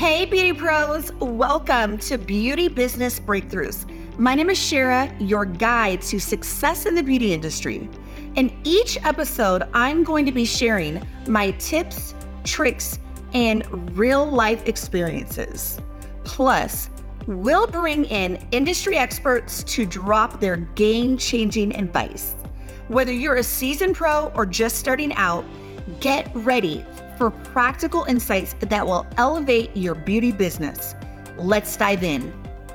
Hey, beauty pros, welcome to Beauty Business Breakthroughs. My name is Shara, your guide to success in the beauty industry. In each episode, I'm going to be sharing my tips, tricks, and real life experiences. Plus, we'll bring in industry experts to drop their game-changing advice. Whether you're a seasoned pro or just starting out, get ready for practical insights that will elevate your beauty business. Let's dive in.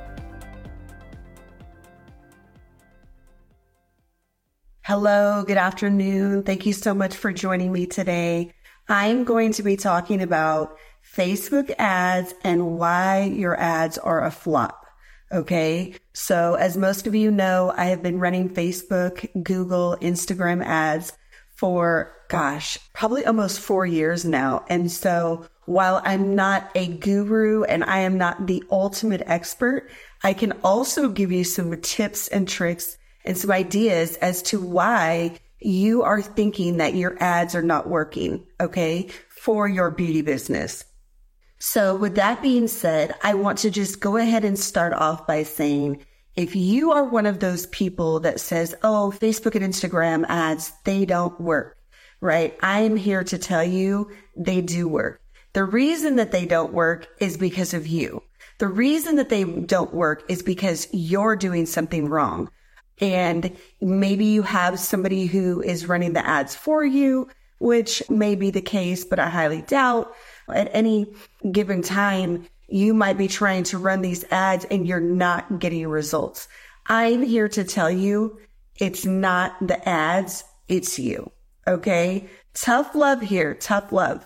Hello, good afternoon. Thank you so much for joining me today. I'm going to be talking about Facebook ads and why your ads are a flop. Okay, so as most of you know, I have been running Facebook, Google, Instagram ads for, probably almost 4 years now. And so while I'm not a guru and I am not the ultimate expert, I can also give you some tips and tricks and some ideas as to why you are thinking that your ads are not working, okay, for your beauty business. So with that being said, I want to just go ahead and start off by saying, if you are one of those people that says, oh, Facebook and Instagram ads, they don't work, right? I am here to tell you they do work. The reason that they don't work is because of you. The reason that they don't work is because you're doing something wrong. And maybe you have somebody who is running the ads for you, which may be the case, but I highly doubt at any given time, you might be trying to run these ads and you're not getting results. I'm here to tell you it's not the ads, it's you. Okay? Tough love here, tough love.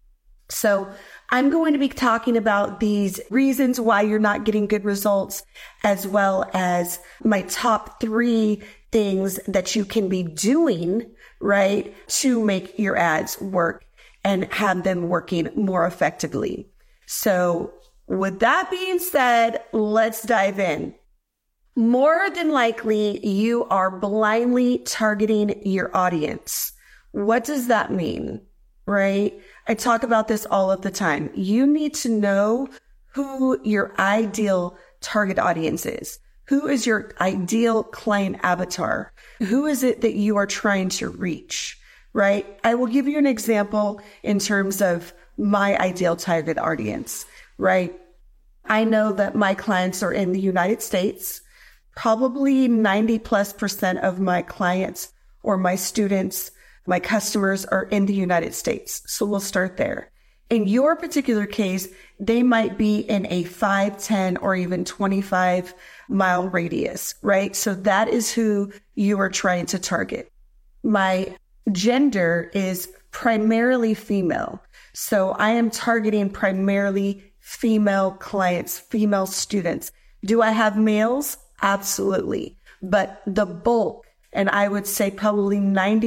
So I'm going to be talking about these reasons why you're not getting good results, as well as my top 3 things that you can be doing, right, to make your ads work and have them working more effectively. So with that being said, let's dive in. More than likely, you are blindly targeting your audience. What does that mean, right? I talk about this all of the time. You need to know who your ideal target audience is. Who is your ideal client avatar? Who is it that you are trying to reach, right? I will give you an example in terms of my ideal target audience, right? I know that my clients are in the United States. Probably 90+% of my clients or my students, my customers are in the United States. So we'll start there. In your particular case, they might be in a 5, 10, or even 25 mile radius, right? So that is who you are trying to target. My gender is primarily female. So I am targeting primarily female clients, female students. Do I have males? Absolutely. But the bulk, and I would say probably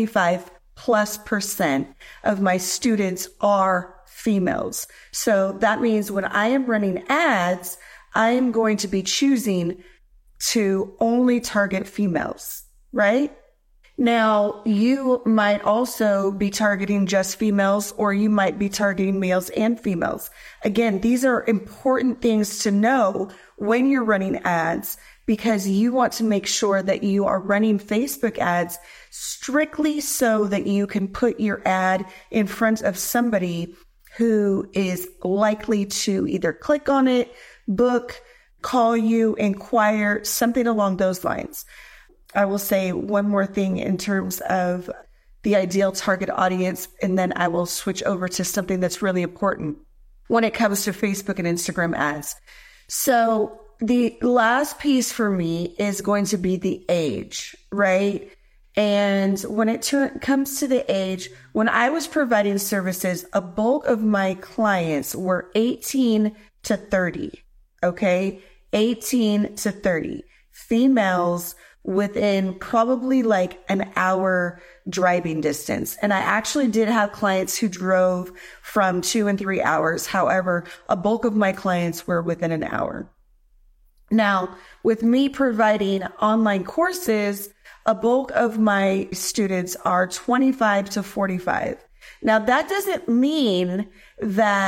95+% of my students are females. So that means when I am running ads, I am going to be choosing to only target females, right? Now, you might also be targeting just females, or you might be targeting males and females. Again, these are important things to know when you're running ads, because you want to make sure that you are running Facebook ads strictly so that you can put your ad in front of somebody who is likely to either click on it, book, call you, inquire, something along those lines. I will say one more thing in terms of the ideal target audience, and then I will switch over to something that's really important when it comes to Facebook and Instagram ads. So the last piece for me is going to be the age, right? And when it comes to the age, when I was providing services, a bulk of my clients were 18 to 30, okay? 18 to 30. Females within probably like an hour driving distance. And I actually did have clients who drove from 2 and 3 hours. However, a bulk of my clients were within an hour. Now, with me providing online courses, a bulk of my students are 25 to 45. Now, that doesn't mean that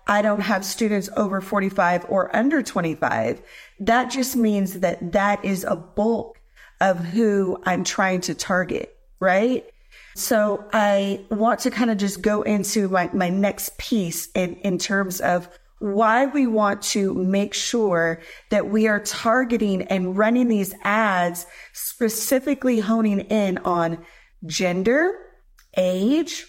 I don't have students over 45 or under 25. That just means that that is a bulk of who I'm trying to target, right? So I want to kind of just go into my next piece in terms of why we want to make sure that we are targeting and running these ads, specifically honing in on gender, age,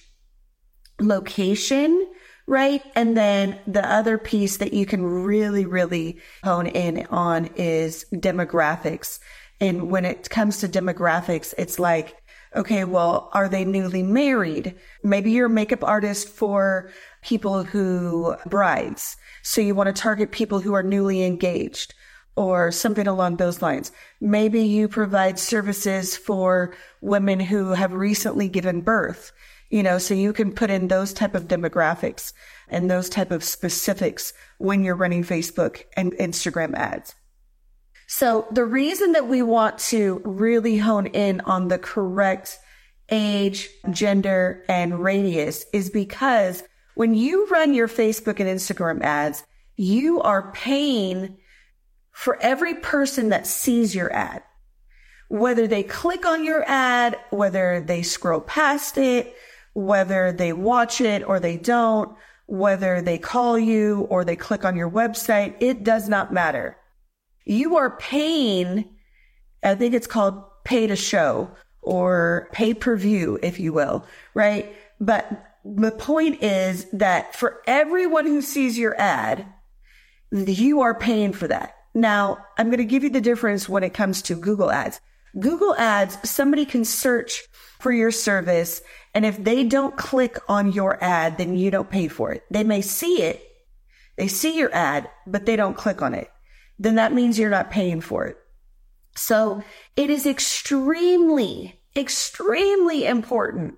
location, right? And then the other piece that you can really, really hone in on is demographics. And when it comes to demographics, it's like, okay, well, are they newly married? Maybe you're a makeup artist for people who brides. So you want to target people who are newly engaged or something along those lines. Maybe you provide services for women who have recently given birth, so you can put in those type of demographics and those type of specifics when you're running Facebook and Instagram ads. So the reason that we want to really hone in on the correct age, gender, and radius is because when you run your Facebook and Instagram ads, you are paying for every person that sees your ad. Whether they click on your ad, whether they scroll past it, whether they watch it or they don't, whether they call you or they click on your website, it does not matter. You are paying, I think it's called pay to show or pay per view, if you will, right? But the point is that for everyone who sees your ad, you are paying for that. Now, I'm going to give you the difference when it comes to Google Ads. Google Ads, somebody can search for your service, and if they don't click on your ad, then you don't pay for it. They may see it, they see your ad, but they don't click on it. Then that means you're not paying for it. So it is extremely, extremely important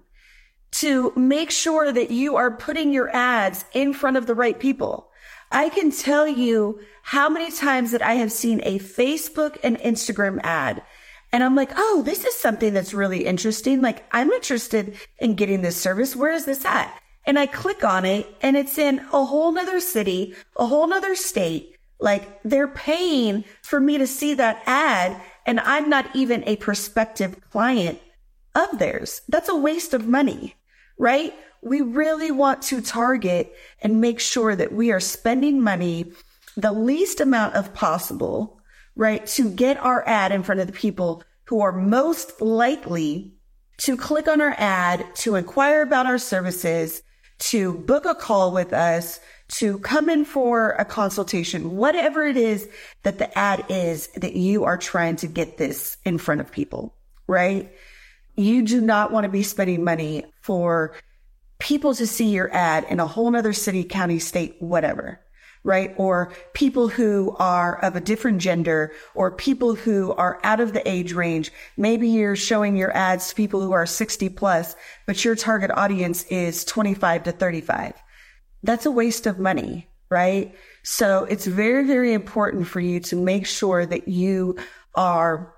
to make sure that you are putting your ads in front of the right people. I can tell you how many times that I have seen a Facebook and Instagram ad, and I'm like, oh, this is something that's really interesting. Like, I'm interested in getting this service. Where is this at? And I click on it, and it's in a whole nother city, a whole nother state. Like, they're paying for me to see that ad, and I'm not even a prospective client of theirs. That's a waste of money, right? We really want to target and make sure that we are spending money the least amount of possible, right, to get our ad in front of the people who are most likely to click on our ad, to inquire about our services, to book a call with us, to come in for a consultation, whatever it is that the ad is that you are trying to get this in front of people, right? You do not want to be spending money for people to see your ad in a whole nother city, county, state, whatever, right? Or people who are of a different gender or people who are out of the age range. Maybe you're showing your ads to people who are 60 plus, but your target audience is 25 to 35. That's a waste of money, right? So it's very, very important for you to make sure that you are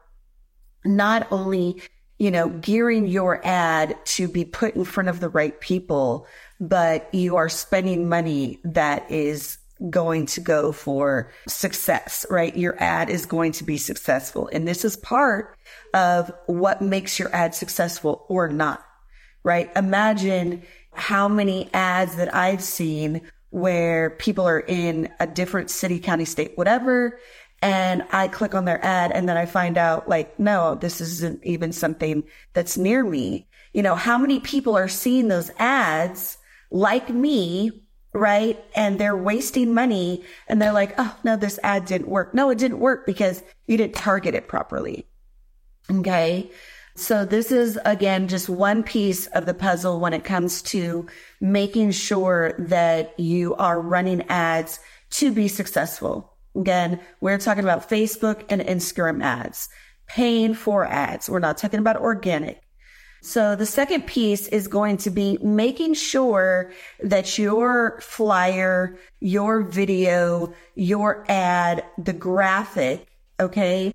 not only, gearing your ad to be put in front of the right people, but you are spending money that is going to go for success, right? Your ad is going to be successful. And this is part of what makes your ad successful or not, right? Imagine how many ads that I've seen where people are in a different city, county, state, whatever, and I click on their ad and then I find out like, no, this isn't even something that's near me. How many people are seeing those ads like me, right? And they're wasting money and they're like, oh, no, this ad didn't work. No, it didn't work because you didn't target it properly. Okay. So this is, again, just one piece of the puzzle when it comes to making sure that you are running ads to be successful. Again, we're talking about Facebook and Instagram ads, paying for ads. We're not talking about organic. So the second piece is going to be making sure that your flyer, your video, your ad, the graphic, okay,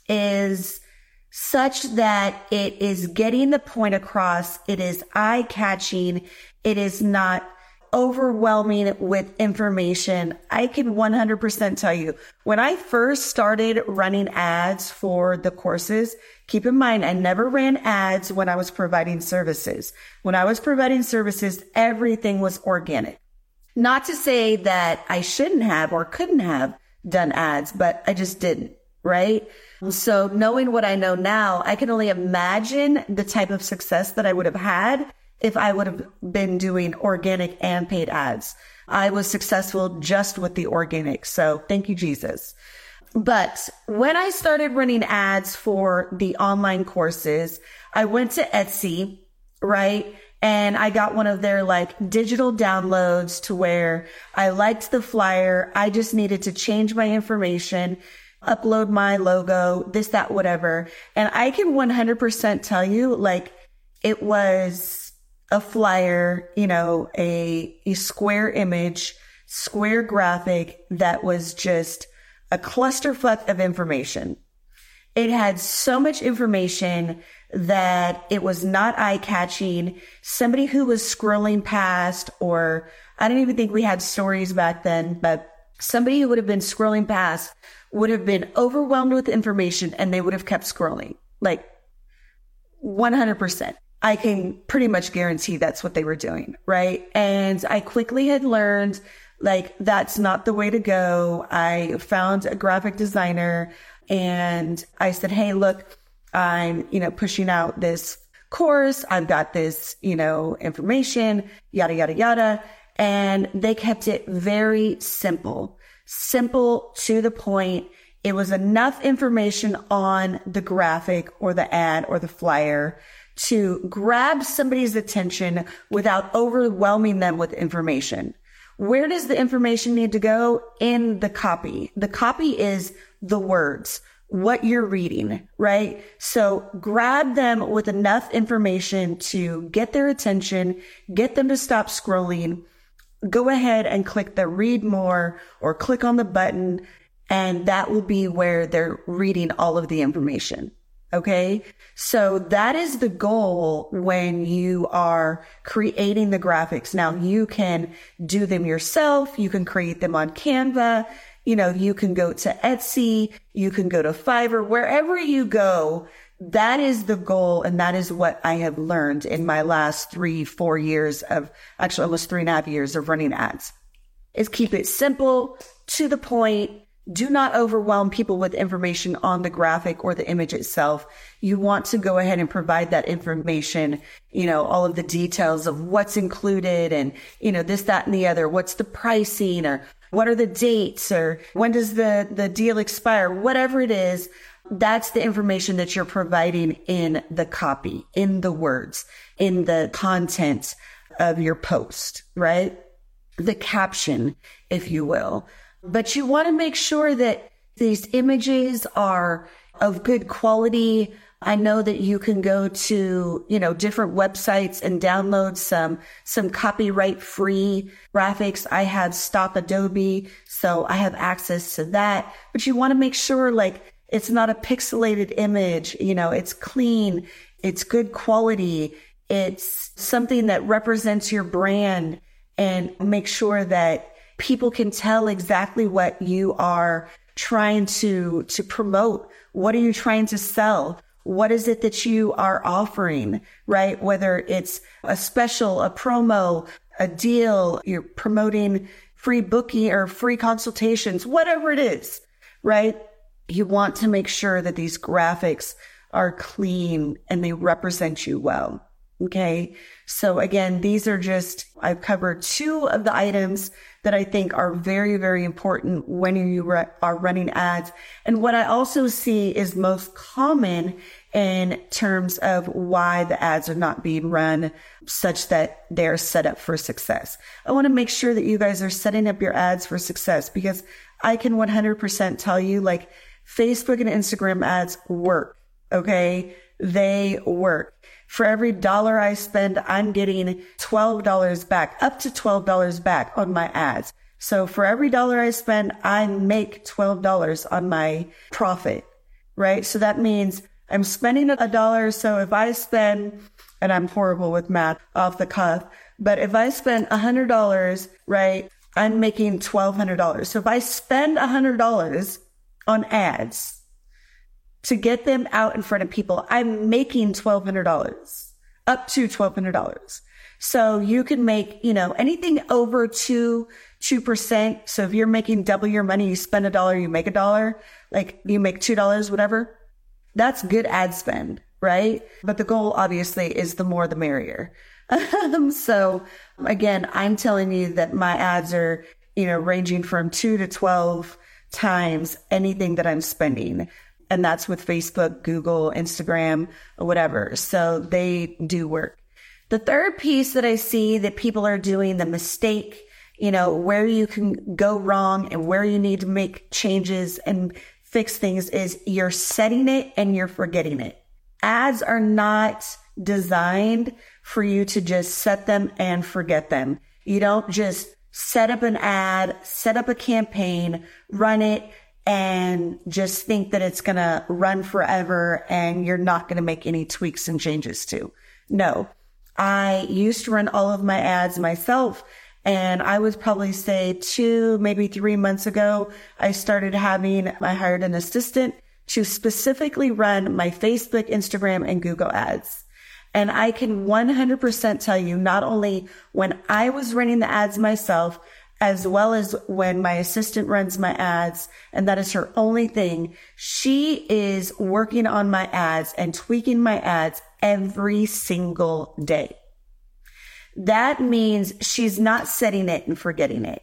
is such that it is getting the point across. It is eye-catching. It is not overwhelming with information. I can 100% tell you, when I first started running ads for the courses, keep in mind, I never ran ads when I was providing services. When I was providing services, everything was organic. Not to say that I shouldn't have or couldn't have done ads, but I just didn't, right? So knowing what I know now, I can only imagine the type of success that I would have had if I would have been doing organic and paid ads. I was successful just with the organic. So thank you, Jesus. But when I started running ads for the online courses, I went to Etsy, right? And I got one of their like digital downloads to where I liked the flyer. I just needed to change my information, upload my logo, this, that, whatever. And I can 100% tell you, like, it was a flyer, you know, a square image, square graphic that was just a clusterfuck of information. It had so much information that it was not eye-catching. Somebody who was scrolling past, or I don't even think we had stories back then, but somebody who would have been scrolling past would have been overwhelmed with information and they would have kept scrolling, like 100%. I can pretty much guarantee that's what they were doing, right? And I quickly had learned, like, that's not the way to go. I found a graphic designer and I said, hey, look, I'm, pushing out this course. I've got this, information, yada, yada, yada. And they kept it very simple to the point. It was enough information on the graphic or the ad or the flyer to grab somebody's attention without overwhelming them with information. Where does the information need to go? In the copy. The copy is the words, what you're reading, right? So grab them with enough information to get their attention, get them to stop scrolling. Go ahead and click the read more or click on the button, and that will be where they're reading all of the information. Okay. So that is the goal when you are creating the graphics. Now you can do them yourself. You can create them on Canva. You can go to Etsy. You can go to Fiverr, wherever you go. That is the goal. And that is what I have learned in my last 3-4 years of, actually almost 3.5 years of running ads, is keep it simple, to the point. Do not overwhelm people with information on the graphic or the image itself. You want to go ahead and provide that information, all of the details of what's included and, this, that, and the other. What's the pricing, or what are the dates, or when does the deal expire? Whatever it is, that's the information that you're providing in the copy, in the words, in the content of your post, right? The caption, if you will. But you want to make sure that these images are of good quality. I know that you can go to, different websites and download some copyright free graphics. I have stock Adobe, so I have access to that. But you want to make sure, like, it's not a pixelated image, it's clean, it's good quality. It's something that represents your brand, and make sure that people can tell exactly what you are trying to promote. What are you trying to sell? What is it that you are offering, right? Whether it's a special, a promo, a deal, you're promoting free booking or free consultations, whatever it is, right? You want to make sure that these graphics are clean and they represent you well. Okay. So again, these are I've covered 2 of the items that I think are very, very important when you are running ads. And what I also see is most common in terms of why the ads are not being run such that they're set up for success. I want to make sure that you guys are setting up your ads for success, because I can 100% tell you, like, Facebook and Instagram ads work. Okay. They work. For every $1 I spend, I'm getting $12 back, up to $12 back on my ads. So for every $1 I spend, I make $12 on my profit, right? So that means I'm spending $1. So if I spend, and I'm horrible with math off the cuff, But if I spend $100, right, I'm making $1,200. So if I spend $100 on ads to get them out in front of people, I'm making $1,200, up to $1,200. So you can make, anything over 2%. So if you're making double your money, you spend $1, you make $1, like you make $2, whatever. That's good ad spend, right? But the goal obviously is the more the merrier. So again, I'm telling you that my ads are, ranging from 2 to 12 times anything that I'm spending. And that's with Facebook, Google, Instagram, or whatever. So they do work. The third piece that I see that people are doing, the mistake, where you can go wrong and where you need to make changes and fix things, is you're setting it and you're forgetting it. Ads are not designed for you to just set them and forget them. You don't just set up an ad, set up a campaign, run it, and just think that it's going to run forever and you're not going to make any tweaks and changes to. No, I used to run all of my ads myself. And I would probably say 2, maybe 3 months ago, I hired an assistant to specifically run my Facebook, Instagram, and Google ads. And I can 100% tell you, not only when I was running the ads myself, as well as when my assistant runs my ads, and that is her only thing, she is working on my ads and tweaking my ads every single day. That means she's not setting it and forgetting it.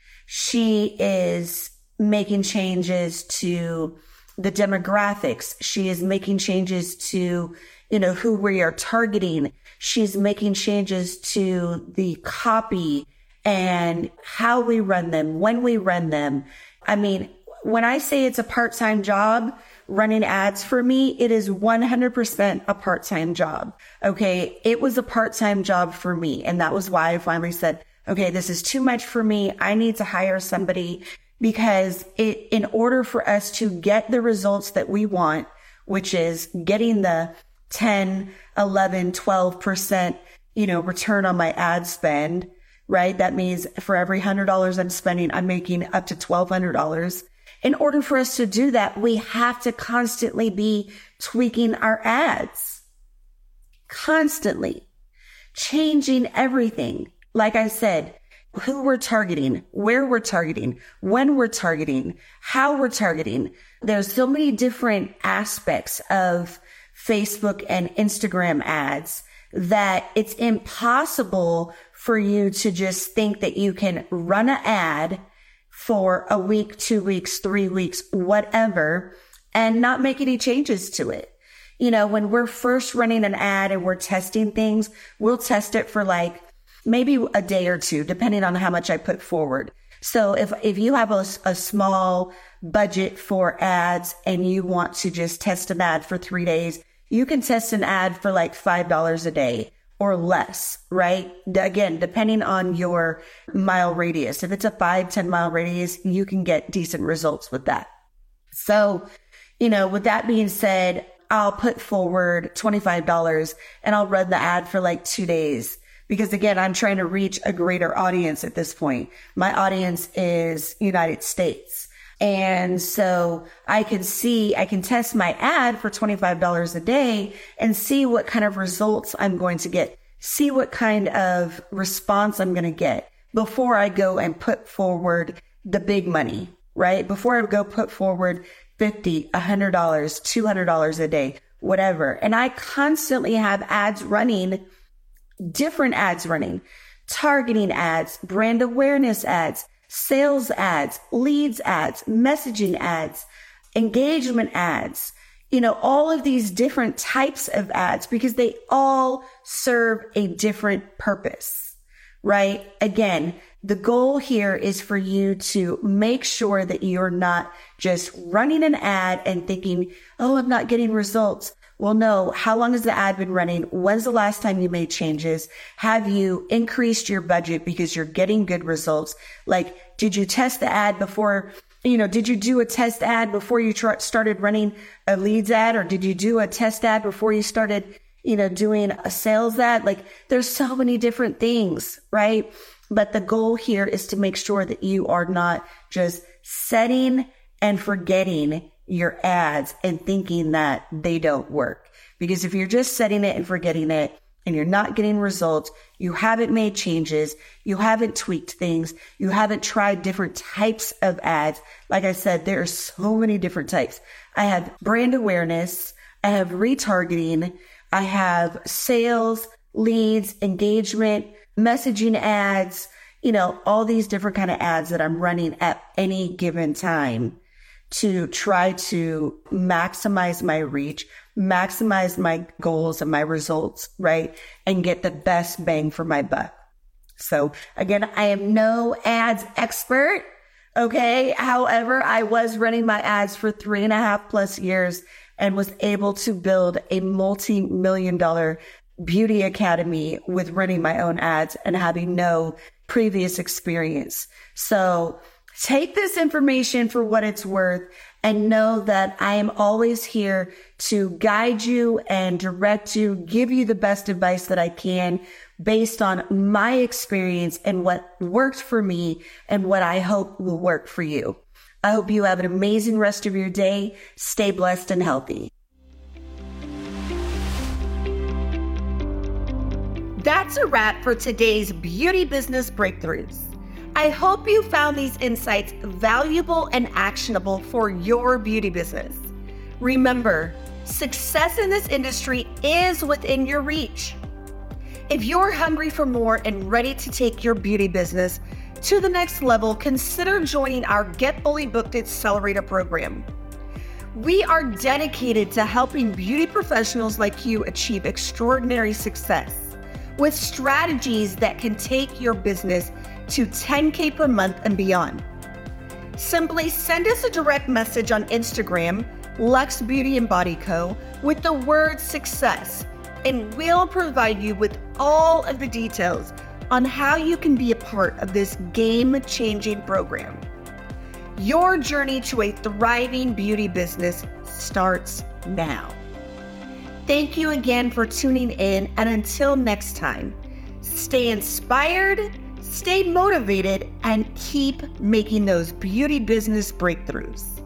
She is making changes to the demographics. She is making changes to, who we are targeting. She's making changes to the copy and how we run them, when we run them. I mean, when I say it's a part-time job, running ads for me, it is 100% a part-time job. Okay. It was a part-time job for me. And that was why I finally said, okay, this is too much for me. I need to hire somebody, because in order for us to get the results that we want, which is getting the 10, 11, 12%, return on my ad spend, right? That means for every $100 I'm spending, I'm making up to $1,200. In order for us to do that, we have to constantly be tweaking our ads, constantly changing everything. Like I said, who we're targeting, where we're targeting, when we're targeting, how we're targeting. There's so many different aspects of Facebook and Instagram ads that it's impossible for you to just think that you can run an ad for a week, 2 weeks, 3 weeks, whatever, and not make any changes to it. When we're first running an ad and we're testing things, we'll test it for like maybe a day or two, depending on how much I put forward. So if you have a small budget for ads and you want to just test an ad for 3 days, you can test an ad for like $5 a day or less, right? Again, depending on your mile radius. If it's a 5-10 mile radius, you can get decent results with that. So, with that being said, I'll put forward $25 and I'll run the ad for like 2 days. Because again, I'm trying to reach a greater audience at this point. My audience is United States. And so I can test my ad for $25 a day and see what kind of results I'm going to get, see what kind of response I'm going to get before I go and put forward the big money, right? Before I go put forward $50, $100, $200 a day, whatever. And I constantly have ads running, different ads running, targeting ads, brand awareness ads, sales ads, leads ads, messaging ads, engagement ads, all of these different types of ads, because they all serve a different purpose, right? Again, the goal here is for you to make sure that you're not just running an ad and thinking, oh, I'm not getting results. Well, no. How long has the ad been running? When's the last time you made changes? Have you increased your budget because you're getting good results? Like, did you test the ad before, did you do a test ad before you started running a leads ad? Or did you do a test ad before you started, doing a sales ad. Like there's so many different things, right? But the goal here is to make sure that you are not just setting and forgetting your ads and thinking that they don't work. Because if you're just setting it and forgetting it and you're not getting results, you haven't made changes, you haven't tweaked things, you haven't tried different types of ads. Like I said, there are so many different types. I have brand awareness, I have retargeting, I have sales, leads, engagement, messaging ads, all these different kind of ads that I'm running at any given time to try to maximize my reach, maximize my goals and my results, right? And get the best bang for my buck. So again, I am no ads expert. Okay. However, I was running my ads for 3.5+ years and was able to build a multi-million-dollar beauty academy with running my own ads and having no previous experience. So take this information for what it's worth and know that I am always here to guide you and direct you, give you the best advice that I can based on my experience and what worked for me and what I hope will work for you. I hope you have an amazing rest of your day. Stay blessed and healthy. That's a wrap for today's Beauty Business Breakthroughs. I hope you found these insights valuable and actionable for your beauty business. Remember, success in this industry is within your reach. If you're hungry for more and ready to take your beauty business to the next level, consider joining our Get Fully Booked Accelerator program. We are dedicated to helping beauty professionals like you achieve extraordinary success with strategies that can take your business to $10K per month and beyond. Simply send us a direct message on Instagram, Luxe Beauty and Body Co., with the word success, and we'll provide you with all of the details on how you can be a part of this game-changing program. Your journey to a thriving beauty business starts now. Thank you again for tuning in, and until next time, stay inspired, stay motivated, and keep making those beauty business breakthroughs.